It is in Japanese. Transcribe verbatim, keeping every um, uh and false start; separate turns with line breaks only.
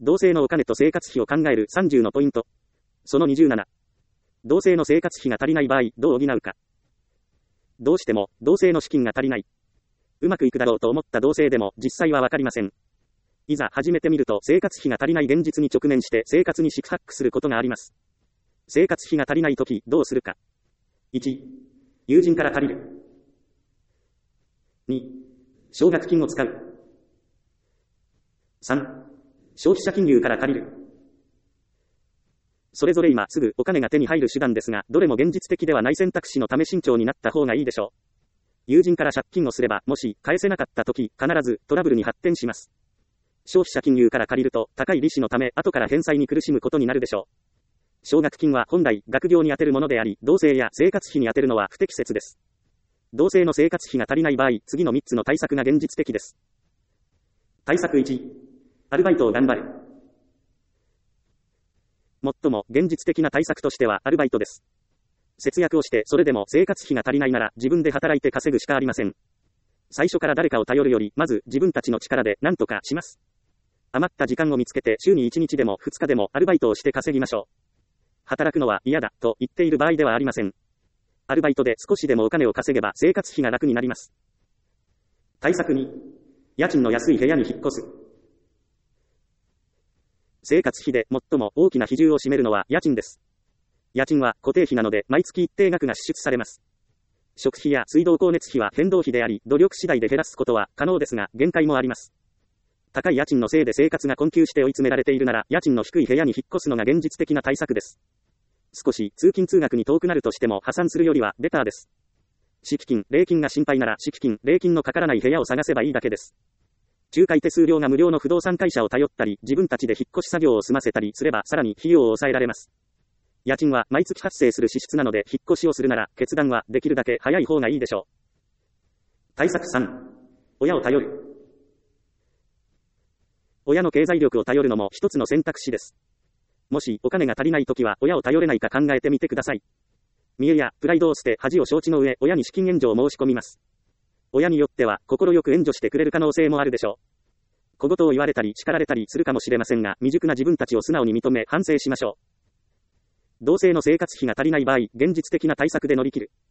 同性のお金と生活費を考えるさんじゅうのポイント。そのにじゅうなな。同性の生活費が足りない場合、どう補うか。どうしても、同性の資金が足りない。うまくいくだろうと思った同性でも、実際はわかりません。いざ始めてみると、生活費が足りない現実に直面して、生活に四苦八苦することがあります。生活費が足りないとき、どうするか。いち、友人から借りる。に、奨学金を使う。さん、消費者金融から借りる。それぞれ今すぐお金が手に入る手段ですが、どれも現実的ではない選択肢のため慎重になった方がいいでしょう。友人から借金をすれば、もし返せなかったとき、必ずトラブルに発展します。消費者金融から借りると、高い利子のため、後から返済に苦しむことになるでしょう。奨学金は本来、学業に充てるものであり、同性や生活費に充てるのは不適切です。同性の生活費が足りない場合、次のみっつの対策が現実的です。対策いち、アルバイトを頑張る。最も現実的な対策としてはアルバイトです。節約をして、それでも生活費が足りないなら自分で働いて稼ぐしかありません。最初から誰かを頼るより、まず自分たちの力で何とかします。余った時間を見つけて週にいちにちでもふつかでもアルバイトをして稼ぎましょう。働くのは嫌だと言っている場合ではありません。アルバイトで少しでもお金を稼げば生活費が楽になります。対策に、家賃の安い部屋に引っ越す。生活費で最も大きな比重を占めるのは家賃です。家賃は固定費なので毎月一定額が支出されます。食費や水道光熱費は変動費であり、努力次第で減らすことは可能ですが、限界もあります。高い家賃のせいで生活が困窮して追い詰められているなら、家賃の低い部屋に引っ越すのが現実的な対策です。少し通勤通学に遠くなるとしても破産するよりはベターです。敷金、礼金が心配なら敷金、礼金のかからない部屋を探せばいいだけです。仲介手数料が無料の不動産会社を頼ったり、自分たちで引っ越し作業を済ませたりすればさらに費用を抑えられます。家賃は毎月発生する支出なので、引っ越しをするなら決断はできるだけ早い方がいいでしょう。対策さん、親を頼る。親の経済力を頼るのも一つの選択肢です。もしお金が足りないときは親を頼れないか考えてみてください。見栄やプライドを捨て恥を承知の上、親に資金援助を申し込みます。親によっては心よく援助してくれる可能性もあるでしょう。小言を言われたり叱られたりするかもしれませんが、未熟な自分たちを素直に認め反省しましょう。同性の生活費が足りない場合、現実的な対策で乗り切る。